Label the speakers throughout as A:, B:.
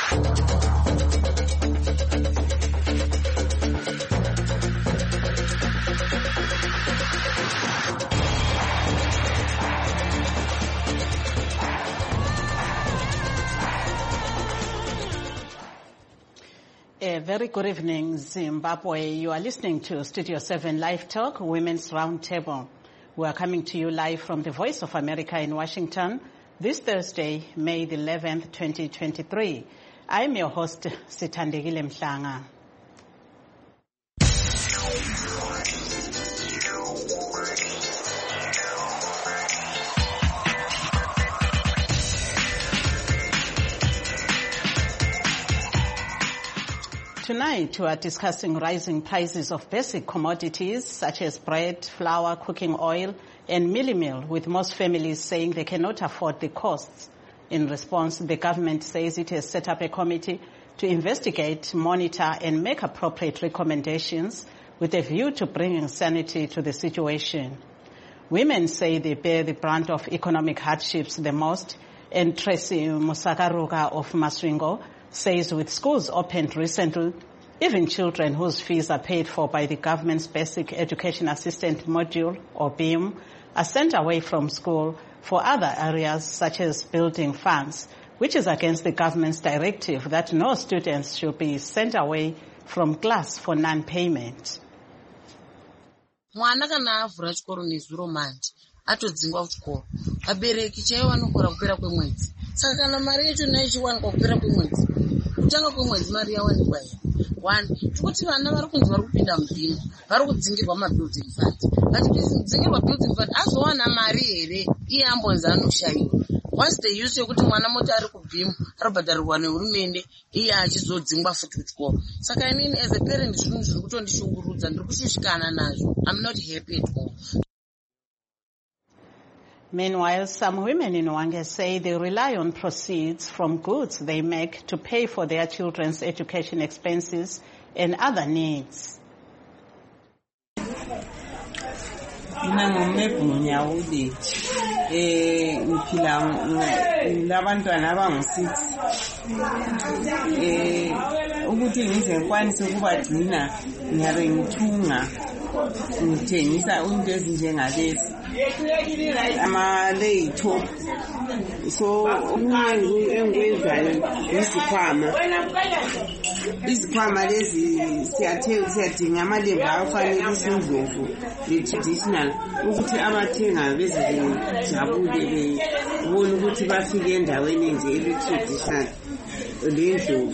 A: A very good evening, Zimbabwe. You are listening to Studio 7 Live Talk, Women's Roundtable. We are coming to you live from the Voice of America in Washington this Thursday, May the 11th, 2023. I am your host, Sithandegile Mhlanga. Tonight, we are discussing rising prices of basic commodities such as bread, flour, cooking oil, and mealie meal, with most families saying they cannot afford the costs. In response, the government says it has set up a committee to investigate, monitor, and make appropriate recommendations with a view to bringing sanity to the situation. Women say they bear the brunt of economic hardships the most, and Tracy Musakaruga of Masvingo says with schools opened recently, even children whose fees are paid for by the government's Basic Education Assistance Module, or BEAM, are sent away from school for other areas such as building funds, which is against the government's directive that no students should be sent away from class for non-payment.
B: Mwana kana avhura chikoro nezuro manje atodzingwa kuchikoro abereki chaiwo vanokora kupera kwemwedzi saka kana mari yacho nayo ichiwanikwa kupera kwemwedzi kutanga kwemwedzi mari yawanikwa here one tikuti vana vari kunzi vari kupinda mubhimu vari kudzingirwa mabuilding fund vatidzingirwa building fund azowana mari here iye ambonzi anoshayiwa once the use yokuti mwana moti ari kubhimu aribhadharirwa nehurumende iye achizodzingwa futi kuchikoro saka inini as a parent zvinhu zviri kutondishungurudza ndiri kushushikana nazvo. I'm not happy at all.
A: Meanwhile, some women in Hwange say they rely on proceeds from goods they make to pay for their children's education expenses and other needs.
C: Ukuthi ngizekwanisa ukubagcina ngiyabe ngithunga ngithengisa into ezinjengalezi ama-laptop so engikwenzayo izikhwama lezi siyadinga amalembu afanele isindlovu le-traditional ukuthi abathenga bezejabule bebone ukuthi bafike endaweni nje ele-traditional lendlovu.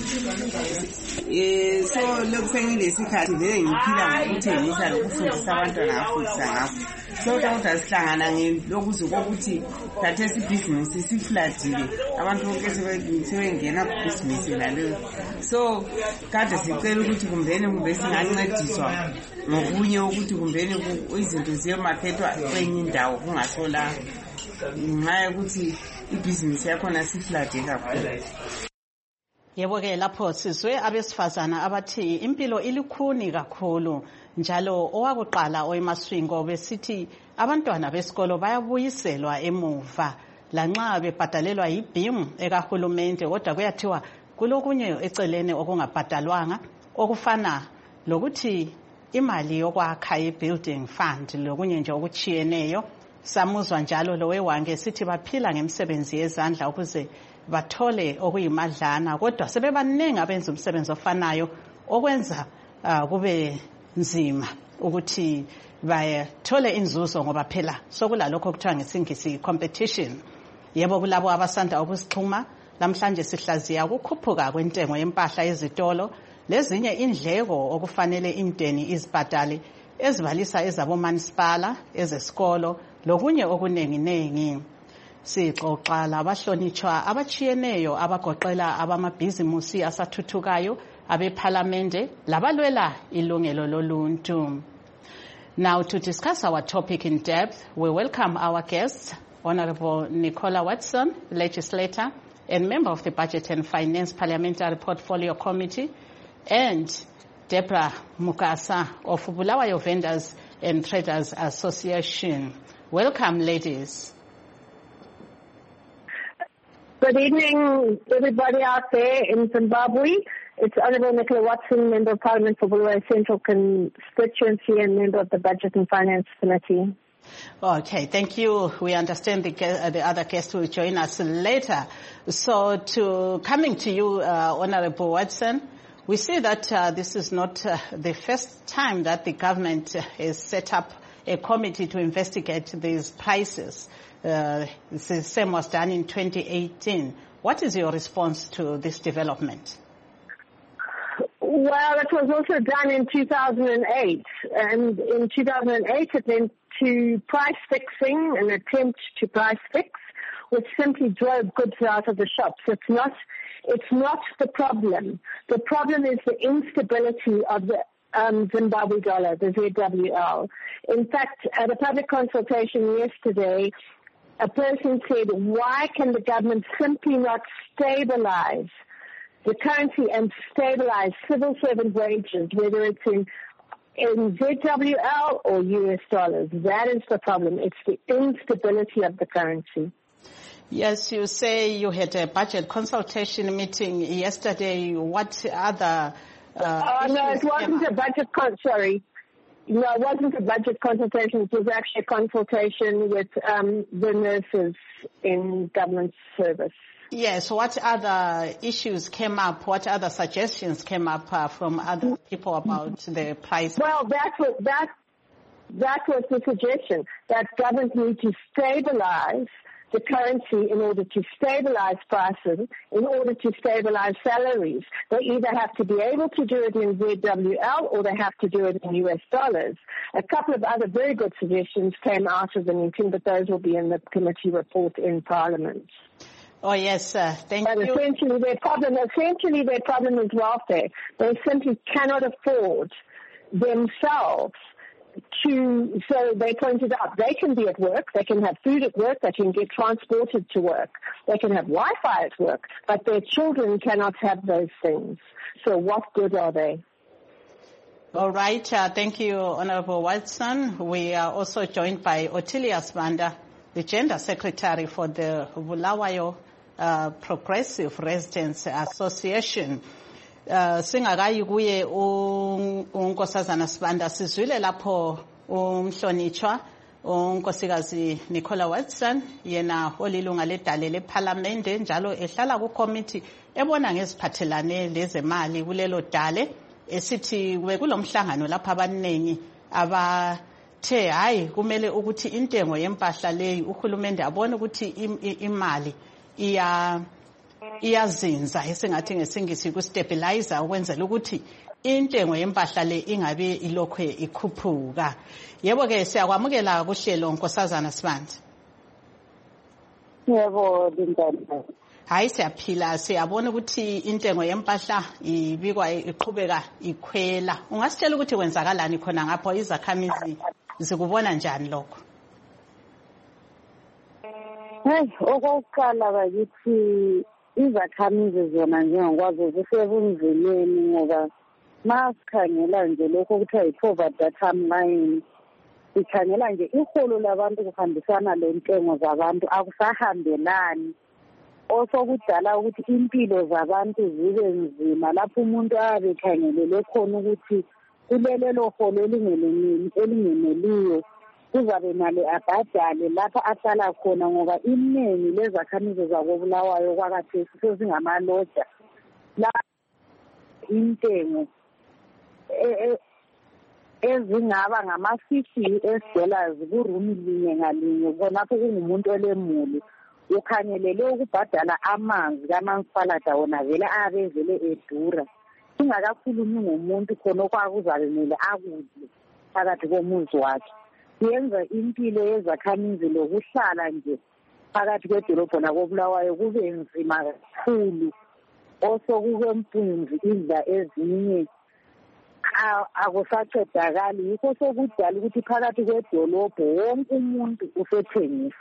C: So lokusengilesikhathi vele ngiphila ngokuthengisa lokufundisa abantwana afundisa ngakho so kodwa sihlangana ngelokuzo kokuthi khathesi ibhizinisi sifladile abantu bonke sebengena kubhizinisi naleyo so kade sicela ukuthi kumbe singancediswa ngokunye ukuthi kumbeni izinto ziyomakhethwa kwenye indawo kungasola ngenxa yokuthi ibhizinisi yakhona siflade kakhulu.
A: Yebo-ke lapho sizwe abesifazana abathi impilo ilikhuni kakhulu njalo owakuqala oyemaswingo besithi abantwana besikolo bayabuyiselwa emuva lanxa bebhadalelwa yibhimu ekahulumente kodwa kuyathiwa kulokunye eceleni okungabhadalwanga okufana lokuthi imali yokwakha i-building fund lokunye nje okuchiyeneyo. Samuzwa njalo lo weHwange sithi baphila ngemisebenzi yezandla ukuze bathole okuyimadlana kodwa sebebaningi abenza umsebenzi ofanayo okwenza kube nzima ukuthi bathole inzuzo ngoba phela sokulalokho kuthiwa ngesingisi competition. Yebo kulabo abasanda ukusixhuma namhlanje sihlaziya ukukhuphuka kwentengo yempahla ezitolo lezinye indleko okufanele imndeni izibhadale ezibalisa ezabomanisipala ezesikolo lokunye okuningi. Sixoxa labahlonitshwa abachiyeneyo abagoqela abamabhizimusi asathuthukayo abephalamende labalwela ilungelo loluntu. Now to discuss our topic in depth, we welcome our guests, Honorable Nicola Watson, legislator and member of the Budget and Finance Parliamentary Portfolio Committee, and Deborah Mukasa of Bulawayo Vendors and Traders Association. Welcome, ladies.
D: Good evening, everybody out there in Zimbabwe. It's Honourable Nicola Watson, Member of Parliament for Bulawayo Central Constituency and Member of the Budget and Finance Committee.
A: Okay, thank you. We understand the other guest will join us later. So coming to you, Honourable Watson, we see that this is not the first time that the government has set up a committee to investigate these prices. The same was done in 2018. What is your response to this development?
D: Well, it was also done in 2008. And in 2008, it went to price fixing, an attempt to price fix, which simply drove goods out of the shops. It's not the problem. The problem is the instability of the Zimbabwe dollar, the ZWL. In fact, at a public consultation yesterday, a person said, why can the government simply not stabilize the currency and stabilize civil servant wages, whether it's in ZWL or US dollars? That is the problem. It's the instability of the currency.
A: Yes, you say you had a budget consultation meeting yesterday. What other
D: no, it wasn't a budget No, it wasn't a budget consultation. It was actually a consultation with the nurses in government service.
A: Yes, what other issues came up? What other suggestions came up from other people about the price?
D: Well, that was the suggestion, that government need to stabilize the currency in order to stabilize prices, in order to stabilize salaries. They either have to be able to do it in ZWL or they have to do it in US dollars. A couple of other very good suggestions came out of the meeting, but those will be in the committee report in Parliament.
A: Oh, yes, thank you.
D: But essentially their problem is welfare. They simply cannot afford themselves so they pointed out they can be at work, they can have food at work, they can get transported to work, they can have Wi-Fi at work, but their children cannot have those things. So what good are they?
A: All right, thank you, Honourable Watson. We are also joined by Ottilia Sibanda, the Gender Secretary for the Bulawayo Progressive Residents Association. Singakayi kuye unkosazana Sibanda sizwile lapho umhlonitshwa unkosikazi Nicola Watson yena olilunga ledale leParliament njalo ehlala ku committee ebona ngeziphathelane lezemali kulelo dale esithi kulomhlangano lapha abaningi abathe hayi kumele ukuthi intengo yempahla leyi uhulumende abone ukuthi imali iyazinza esingathi ngesingisi ku stabilizer ukwenzela ukuthi intengo yempahla le ingabe ilokho ikhuphuka. Yebo ke siyakwamukela kuhlelo nkosazana Sibanda.
E: Yebo Lindana.
A: Hayi siyaphila siyabona ukuthi intengo yempahla ibikwa iqhubeka ikhwela. Ungasitshela ukuthi kwenzakalani khona ngapho izakhamizi zikubona njani lokho?
E: Okokuqala bakithi izakhamizi zona njengokwazi zisebunzimeni ngoba masikhangela nje lokho kuthiwa yi-poverty data line, sikhangela nje iholo labantu kuhambisana lentengo zabantu akusahambelani, osokudala ukuthi impilo zabantu zibe nzima lapho umuntu ayabe ekhangelele khona ukuthi kulelelo holo elingeneliyo kuzabe nale abhadale lapha ahlala khona ngoba iningi lezakhamizi zakobulawayo kwakathesi sezingamaloja la intengo ezingaba ngama-50 US kurumi linye ngalinye khonapho kungumuntu olemuli ukhangelele ukubhadala amanzi kamasipalada wona vele abevele edura ingakakhulumi ngomuntu khona okwakuzabe mele akudle phakathi komuzi wakhe. Yenza impilo yezakhamizi lokuhlala nje phakathi kwedolobho lakobulawayo kube nzima kakhulu, osokukempunzi idla ezinye akusaqedakali. Yikho sokudala ukuthi phakathi kwedolobho wonke umuntu usethengisa.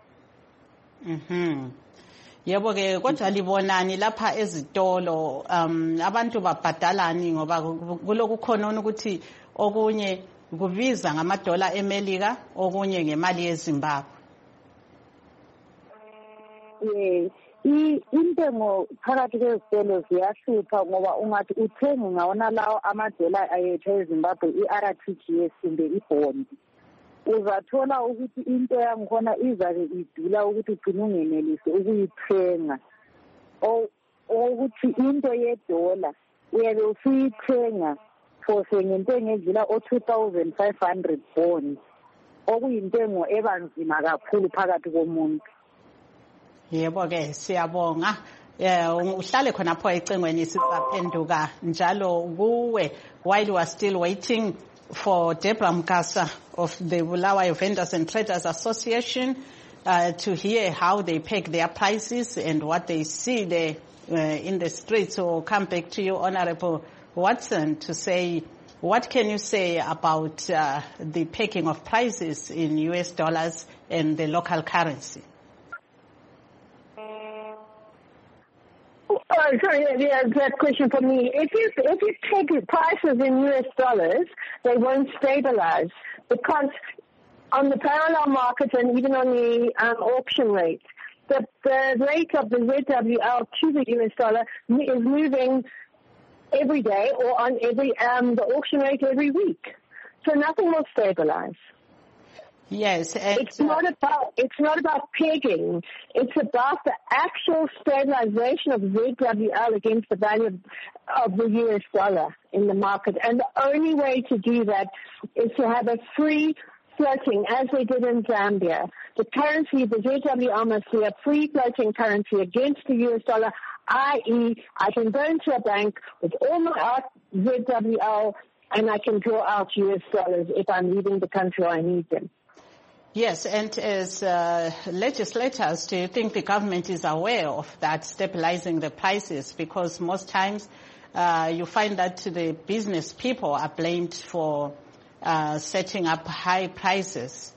A: Yebo ke kodwa libonani lapha ezitolo abantu babhadalani ngoba kulokukhona ukuthi okunye kubiza ngamadola eMelika okunye ngemali yeZimbabwe.
E: intengo phakathi kwezitolo ziyahlupha ngoba ungathi uthenge ngawona lawo amadola ayethu eZimbabwe i-RTGS kumbe ibhondi, uzathola ukuthi into yangikhona izabe idula ukuthi ugcine ungenelisi ukuyithenga. Ukuthi into yedola uyabe usuyithenga for ngentengo edlula o-2,500 bonds, okuyintengo ebanzima kakhulu phakathi komuntu.
A: Yebo-ke siyabonga. Uhlale khonapho ecingweni sisaphenduka njalo kuwe while you are still waiting for Deborah Mkasa of the Bulawayo Vendors and Traders Association to hear how they peg their prices and what they see there in the streets. So come back to you, Honorable Watson, to say what can you say about the pegging of prices in US dollars and the local currency?
D: Sorry, that question for me. If you take prices in US dollars, they won't stabilize because on the parallel market and even on the auction rate, the rate of the ZWL to the US dollar is moving every day or on the auction rate every week. So nothing will stabilize.
A: Yes,
D: it's not about pegging. It's about the actual stabilization of ZWL against the value of the US dollar in the market. And the only way to do that is to have a free floating, as they did in Zambia. The currency, the ZWL, must be a free floating currency against the US dollar, i.e. I can go into a bank with all my ZWL and I can draw out US dollars if I'm leaving the country or I need them.
A: Yes, and as legislators, do you think the government is aware of that, stabilizing the prices? Because most times you find that the business people are blamed for setting up high prices.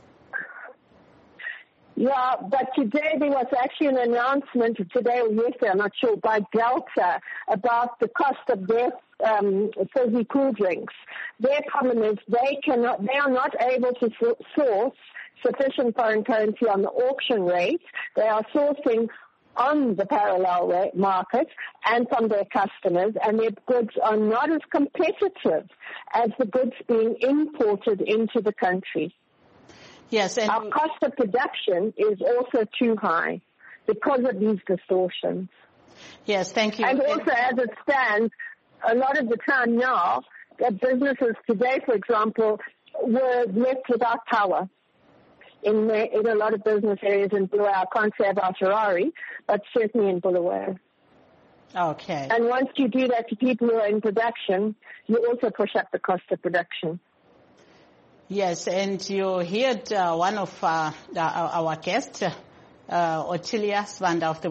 D: Yeah, but today there was actually an announcement, today or yesterday, I'm not sure, by Delta about the cost of their fizzy cool drinks. Their problem is they are not able to source sufficient foreign currency on the auction rate. They are sourcing on the parallel market and from their customers, and their goods are not as competitive as the goods being imported into the country.
A: Yes, and
D: our cost of production is also too high because of these distortions.
A: Yes, thank you.
D: And also, as it stands, a lot of the time now, that businesses today, for example, were left without power. In a lot of business areas in Bulawayo, I can't say about Harare, but certainly in Bulawayo.
A: Okay.
D: And once you do that to people who are in production, you also push up the cost of production.
A: Yes, and you heard one of our guests, Ottilia Sibanda of the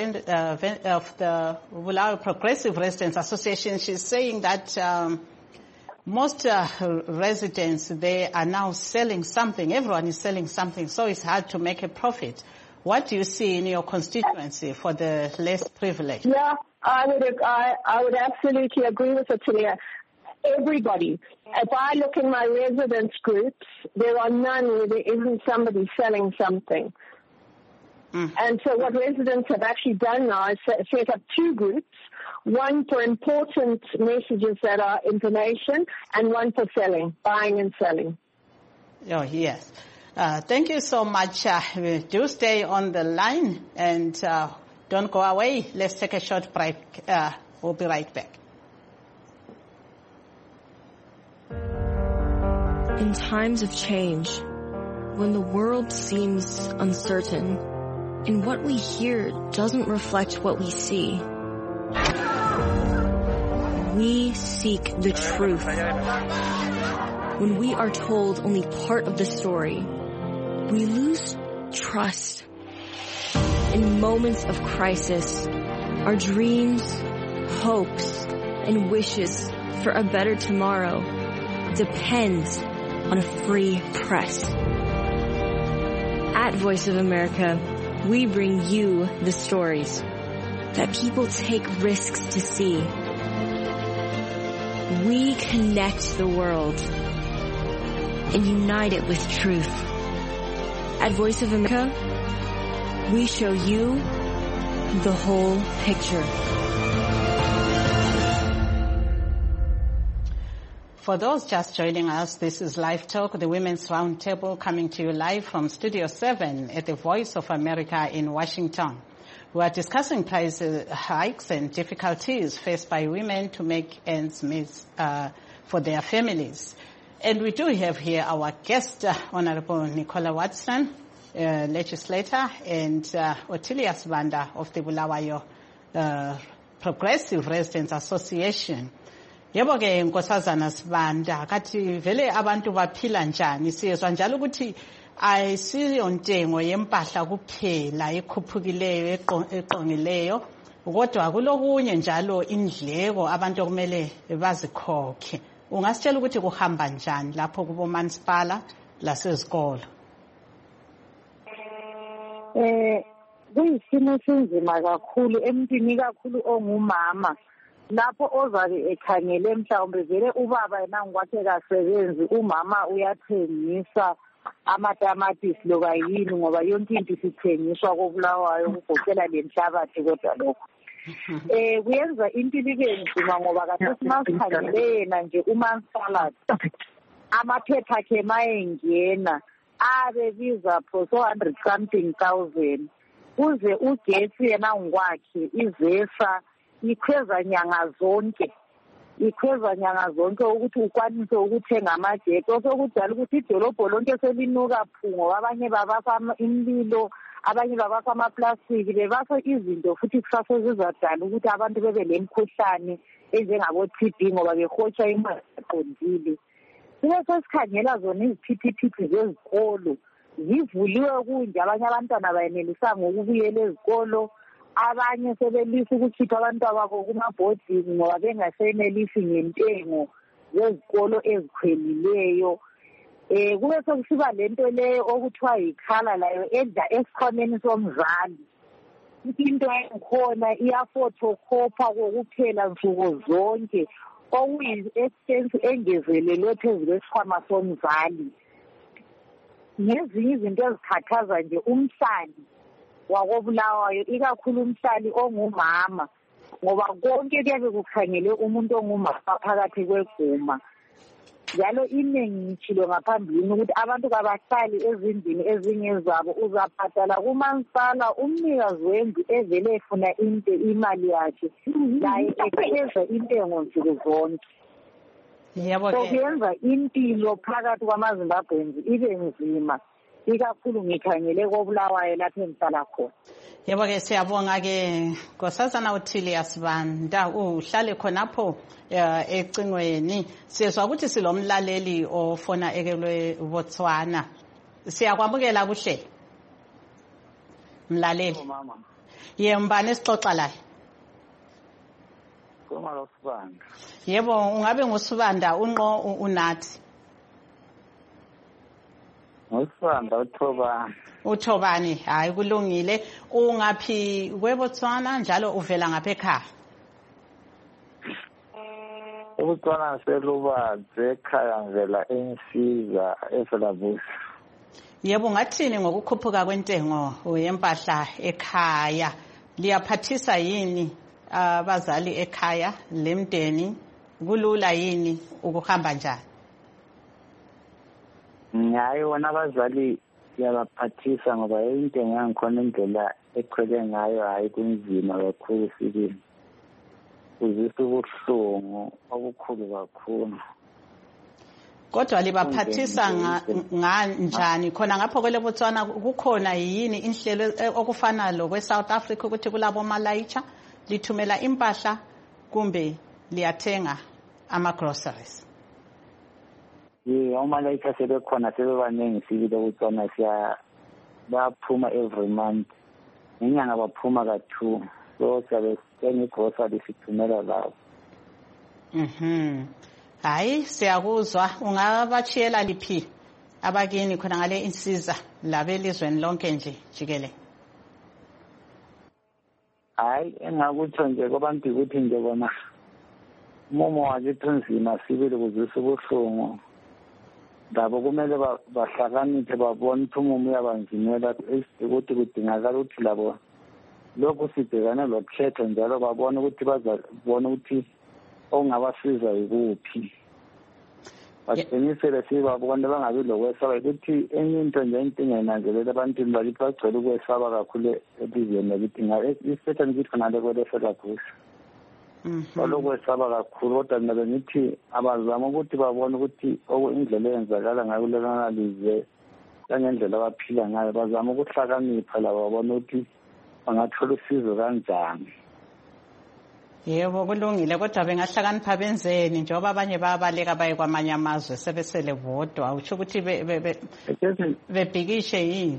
A: Bulawayo Progressive Residents Association. She's saying that most residents, they are now selling something. Everyone is selling something, so it's hard to make a profit. What do you see in your constituency for the less privileged?
D: Yeah, I would absolutely agree with Ottilia. Everybody. If I look in my residence groups, there are none where there isn't somebody selling something. And so what residents have actually done now is set up two groups, one for important messages that are information and one for selling, buying and selling.
A: Oh, yes. Thank you so much. Do stay on the line and don't go away. Let's take a short break. We'll be right back.
F: In times of change, when the world seems uncertain, and what we hear doesn't reflect what we see, we seek the truth. When we are told only part of the story, we lose trust. In moments of crisis, our dreams, hopes, and wishes for a better tomorrow depends on a free press. At Voice of America, we bring you the stories that people take risks to see. We connect the world and unite it with truth. At Voice of America, we show you the whole picture.
A: For those just joining us, this is Live Talk, the Women's Roundtable, coming to you live from Studio 7 at the Voice of America in Washington. We are discussing price hikes and difficulties faced by women to make ends meet for their families. And we do have here our guest, Honorable Nicola Watson, legislator, and Ottilia Sibanda of the Bulawayo Progressive Residents Association. Yebo ke Nkosazana Sibanda, kathi vele abantu baphila njani? Siyezwa njalo ukuthi ayisiyo ntengo yempahla kuphela ekhuphukileyo eqongileyo, kodwa kulokunye njalo indleko abantu okumele bazikhokhe. Ungasitshela ukuthi kuhamba njani lapho kubo mansipala lasezikolo?
E: Kuyisimo sinzima kakhulu emntwini kakhulu ongumama, lapho ozabe ekhangele mhlawumbe vele ubaba yena ngwakhe kasebenzi, umama uyathengisa amatamatisi loba yini ngoba yonke into isithengiswa koBulawayo kugoqela lenhlabathi. Kodwa lokho kuyenza impilo ibe nzima ngoba khathesi masikhangele yena nje umansipala, amaphepha akhe mayengena abebiza for 400 something thousand, kuze ugetsi yena ngokwakhe izesa ikhweza nyanga zonke ukuthi ukwanise ukuthenga amagetsi. Osokudala ukuthi idolobho lonke selinuka phungo, abanye babasa imlilo, abanye babasa amaplastiki, bebasa izinto futhi kusase zizadala ukuthi abantu bebe lemkhuhlane enjengabo-TB ngoba behotsha imali eqondile. Sibe sesikhangela zona iziphithi zezikolo zivuliwe kunje, abanye abantwana bayenelisanga ukubuyela ezikolo, abanye sebelisa ukukhipha abantwana babo kumabhodini ngoba bengasenelisi ngentengo zezikolo ezikhwelileyo. Kube sekusiba lento leyo okuthiwa yikhala layo edla esikhwameni somzali. Into engikhona iyafotokhopha kokuphela nsuku zonke, okuyi-expense engezelelwe phezu kwesikhwama somzali. Nezinye izinto ezikhathaza nje umhlali wakoBulawayo, ikakhulu umhlali ongumama, ngoba konke kuyabe kukhangele umuntu ongumama phakathi kweguma. Njalo iningi ngitshilo ngaphambilini ukuthi abantu kabahlali ezindlini ezingezabo, uzabhadala kumansipala umnikazi wendlu evele efuna imali yakhe, laye ekheza intengo nsuku zonke. So kuyenza impilo phakathi kwamaZimbabweans ibe nzima, ikakhulu ngikhangele koBulawayo lapho engihlala khona.
A: Yebo ke siyabonga ke Nkosazana Ottilia Sibanda, uhlale khonapho ecingweni. Siyezwa ukuthi silomlaleli ofona ekelwe Botswana. Siyakwamukela kuhle mlaleli. Yembani esixoxa la?
G: Komalo Sibanda.
A: Yebo, ungabe ngusibanda unqo unathi?
G: Ngusibanda uThobani.
A: Uthobani, hayi kulungile. Ungaphi kweBotswana njalo uvela ngapha ekhaya?
G: uBotswana selubadze ekhaya ngivela eNsiza eSelabusi.
A: Yebo, ngathini ngokukhuphuka kwentengo yempahla ekhaya? Liyaphathisa yini abazali ekhaya lemndeni? Kulula yini ukuhamba njani?
G: Hayi, wona abazali yabaphathisa ngoba intengo yangikhona indlela ekhwele ngayo hayi kunzima kakhulu sibili. Kuzisa ubuhlungu obukhulu kakhulu.
A: Kodwa libaphathisa njani khona ngapho kwele Botswana? Kukhona yini inhlelo okufana lokwe South Africa ukuthi kulabo malayicha lithumela impahla kumbe liyathenga ama-groceries?
G: Omalayicha sebekhona sebebaningi sibili Botswana, baphuma every month. Ngenyanga baphuma ka-2. So siyabe senga i-grocery sithumela labo.
A: Hayi, siyakuzwa. Ungabachiyela liphi abakini khona ngale insiza labelizweni lonke nje jikele?
G: Hayi, engakutsho nje kwabantu ukuthi nje bona umomo wakithi unzima sibili kuzisa ubuhlungu. Labo kumele bahlakaniphe babone ukuthi umumo uyabanzimela ukuthi kudingakala ukuthi labo lokhu sibhekane lokhetho njalo babone ukuthi bazabona ukuthi okungabasiza yikuphi. Basinisele sibabone bangabi lokwesaba ukuthi enye into nje inkinga inanzelela ebantwini bakithi bagcwele ukwesaba kakhulu elizweni lakithi isipeshali kithi khonale kweleselabusha. Balokwesaba kakhulu kodwa mina bengithi abazama ukuthi babone ukuthi indlela eyenzakala ngayo kulelana lizwe langendlela abaphila ngayo bazama ukuhlakanipha laba babone ukuthi bangathola usizo kanjani.
A: Yebo kulungile kodwa bengahlakanipha benzeni njengoba abanye bayabaleka baye kwamanye amazwe sebesele bodwa utsho ukuthi bebhikishe yini?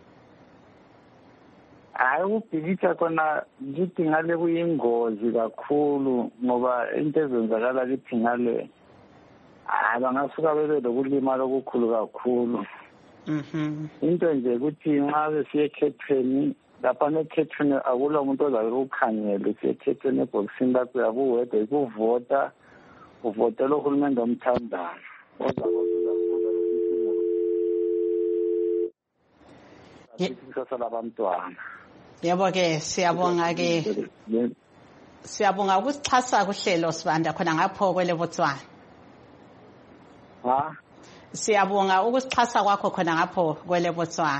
G: Hayi ukubhikisha khona ngithi ngale kuyingozi kakhulu ngoba into ezenzakala kithi ngale bangasuka bebe lokulimala okukhulu kakhulu. Into nje ukuthi nxa besiye ekhethweni lapha nekhethweni akula umuntu ozabe ukukhangela siyekhethweni ebhokisini lakho yakuwedwa ikuvota uvotela uhulumende omthandayo kusasa labantwana.
A: Yebo-ke siyabonga ukusixhasa kuhlelo Sibanda khona ngapho kwele Botswana. Siyabonga ukusixhasa kwakho khona ngapho kwele Botswana.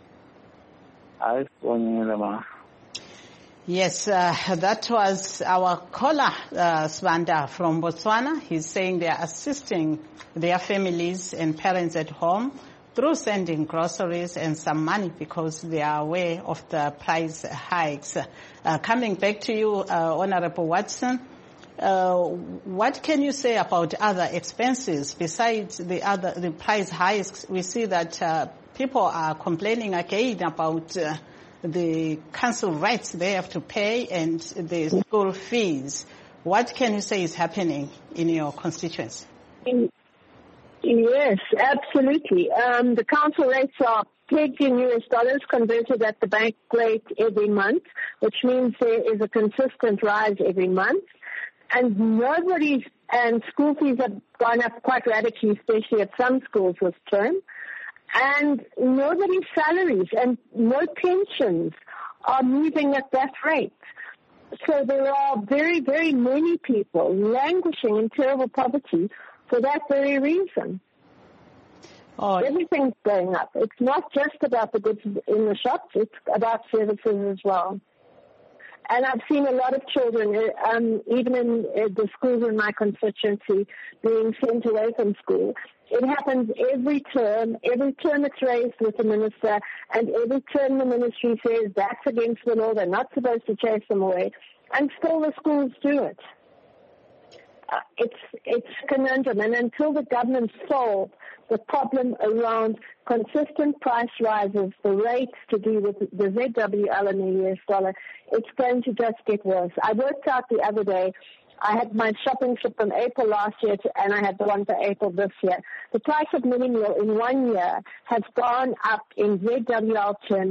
A: Yes, that was our caller, Sibanda from Botswana. He's saying they are assisting their families and parents at home through sending groceries and some money because they are aware of the price hikes. Coming back to you, Honorable Watson, what can you say about other expenses besides the price hikes? We see that people are complaining again about the council rates they have to pay and the school fees. What can you say is happening in your constituency?
D: Yes, absolutely. The council rates are pegged in US dollars, converted at the bank rate every month, which means there is a consistent rise every month. And school fees have gone up quite radically, especially at some schools this term. And nobody's salaries and no pensions are moving at that rate. So there are very, very many people languishing in terrible poverty for that very reason. Everything's going up. It's not just about the goods in the shops, it's about services as well. And I've seen a lot of children, even in the schools in my constituency, being sent away from school. It happens every term. Every term it's raised with the minister, and every term the ministry says that's against the law, they're not supposed to chase them away, and still the schools do it. It's conundrum, and until the government solve the problem around consistent price rises, the rates to do with the ZWL and the US dollar, it's going to just get worse. I worked out the other day, I had my shopping trip from April last year and I had the one for April this year. The price of mini meal in 1 year has gone up in ZWL terms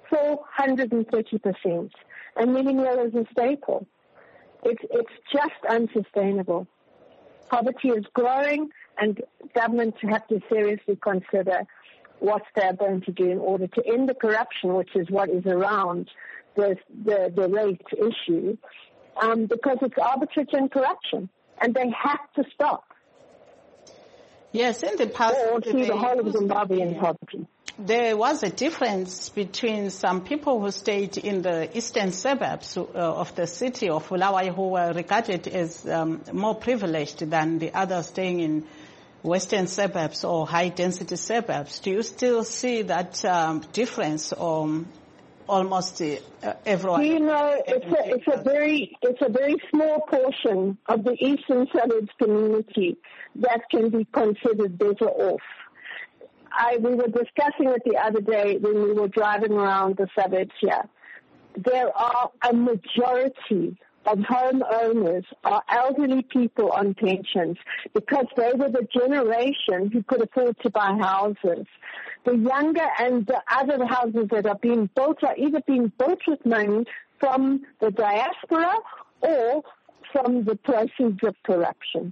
D: 430%. And mini meal is a staple. It's just unsustainable. Poverty is growing, and governments have to seriously consider what they're going to do in order to end the corruption, which is what is around the rate issue, because it's arbitrage and corruption, and they have to stop.
A: Yes, in the past,
D: or see the whole of Zimbabwe in poverty.
A: There was a difference between some people who stayed in the eastern suburbs of the city of Bulawayo who were regarded as more privileged than the others staying in western suburbs or high-density suburbs. Do you still see that difference, or almost everyone?
D: You know, it's a very small portion of the eastern suburbs community that can be considered better off. We were discussing it the other day when we were driving around the suburbs here. There are a majority of homeowners are elderly people on pensions because they were the generation who could afford to buy houses. The younger and the other houses that are being built are either being built with money from the diaspora or from the proceeds of corruption.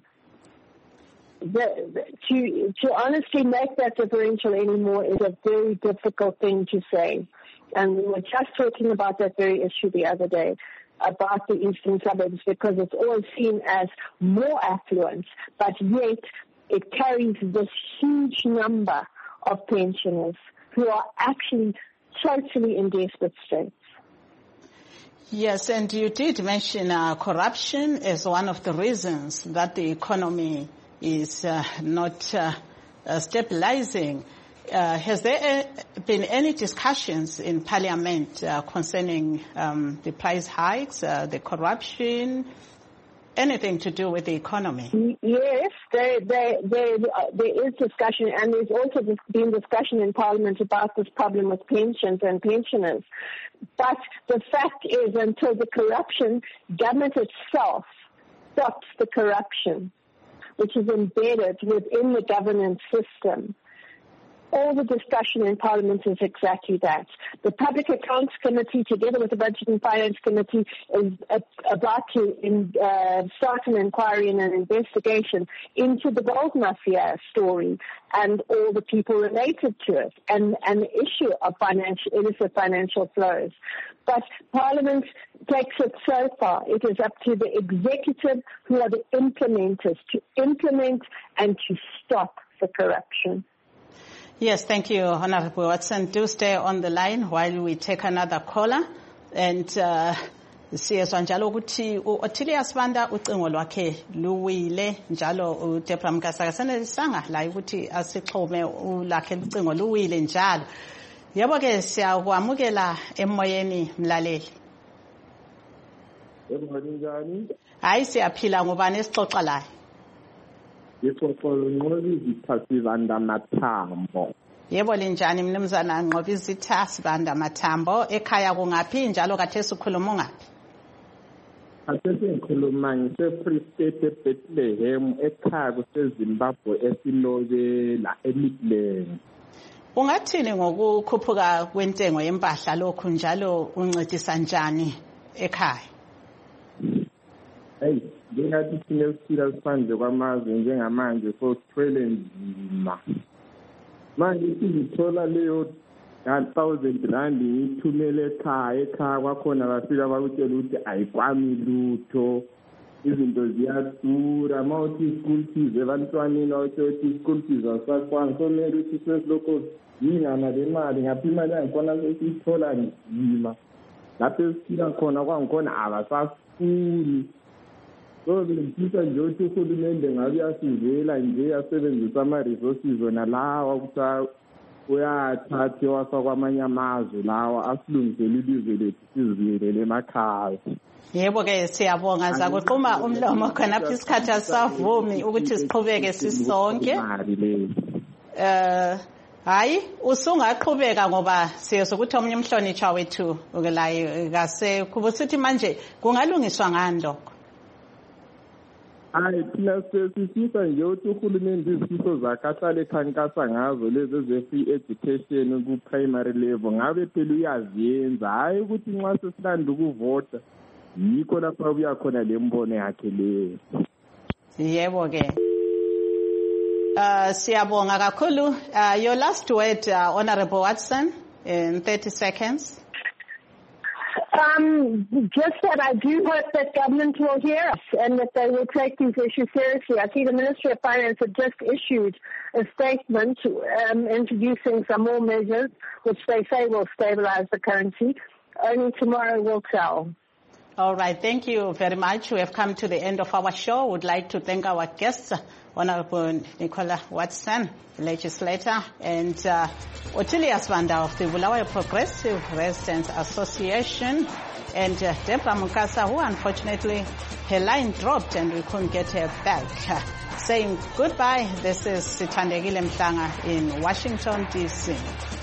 D: To honestly make that differential anymore is a very difficult thing to say. And we were just talking about that very issue the other day, about the eastern suburbs, because it's always seen as more affluent, but yet it carries this huge number of pensioners who are actually totally in desperate straits.
A: Yes, and you did mention corruption as one of the reasons that the economy is not stabilizing. Has there been any discussions in Parliament concerning the price hikes, the corruption, anything to do with the economy?
D: Yes, there is discussion, and there's also been discussion in Parliament about this problem with pensions and pensioners. But the fact is, until the corruption, government itself stops the corruption, which is embedded within the governance system. All the discussion in Parliament is exactly that. The Public Accounts Committee, together with the Budget and Finance Committee, is about to start an inquiry and an investigation into the gold mafia story and all the people related to it, and the issue of illicit financial flows. But Parliament takes it so far. It is up to the executive, who are the implementers, to implement and to stop the corruption.
A: Yes, thank you, Honorable Watson. Do stay on the line while we take another caller. And siyezwa njalo ukuthi uOtilia Sibanda ucingo lwakhe luwile njalo uDebra Mkasa kasenelisanga la ukuthi asixhume ulakhe ucingo luwile njalo. Yebo ke siyakwamukela emoyeni mlaleli.
H: Yebo njani?
A: Hayi siyaphila ngobani esixoxa la.
H: Yebo Nqobizitha Sibanda Mathambo.
A: Yebo linjani mnumzana Nqobizitha Sibanda Mathambo, ekhaya kungaphi njalo kathesi ukhuluma ngaphi?
H: Kathesi ngikhuluma ngise-Free State eBethlehem, ekhaya kuseZimbabwe eSilobela eMidland.
A: Ungathini ngokukhuphuka kwentengo yempahla lokhu njalo uncedisa njani ekhaya?
H: Hey, ngingathi thina esiphila siphandle kwamazwe njengamanje sosithwele nzima. Manje sizithola leyo 1,000 rand ngithumele ekhaya kwakhona bafika bakutshela ukuthi ayikwami lutho, izinto ziyadura, mawuthi school fees ebantwaneni awuthi school fees asakwani, so mele ukuthi sesilokho yingana le mali ngapha imali yangikhona sesiyithola nzima. Lapho esiphila khona kwangikhona abasafuni. So ngifisa nje ukuthi uhulumende ngabe uyasivela nje asebenzisa ama-resources wona lawa ukuthi uyathatha wasa kwamanye amazwe lawa asilungisele ilizwe lethu sizibuyelele emakhaya.
A: Yebo ke siyabonga zakuqhuma umlomo khonapha isikhathi asavumi ukuthi siqhubeke sisonke. Hayi usungaqhubeka ngoba siyokuthi omunye umhlonishwa wethu ukelayo kase kubusithi manje kungalungiswa ngani lokho?
H: Hayi thina sisifisa nje ukuthi uhulumende izifiso zakhe ahlale ekhankasa ngazo lezi ze-free education ku-primary level ngabe phela uyaziyenza, hayi ukuthi nxa sesilanda ukuvota yikho lapha uyakhona le mbono yakhe leyo.
A: Yebo ke siyabonga kakhulu. Your last word, Honorable Watson, in 30 seconds.
D: Just that I do hope that government will hear us and that they will take these issues seriously. I see the Ministry of Finance had just issued a statement introducing some more measures which they say will stabilize the currency. Only tomorrow will tell.
A: All right. Thank you very much. We have come to the end of our show. Would like to thank our guests, Honorable Nicola Watson, legislator, and Otilia Sibanda of the Bulawayo Progressive Residents Association, and Debra Mkasa, who unfortunately her line dropped and we couldn't get her back. Saying goodbye, this is Sithandegile Mhlanga in Washington, D.C.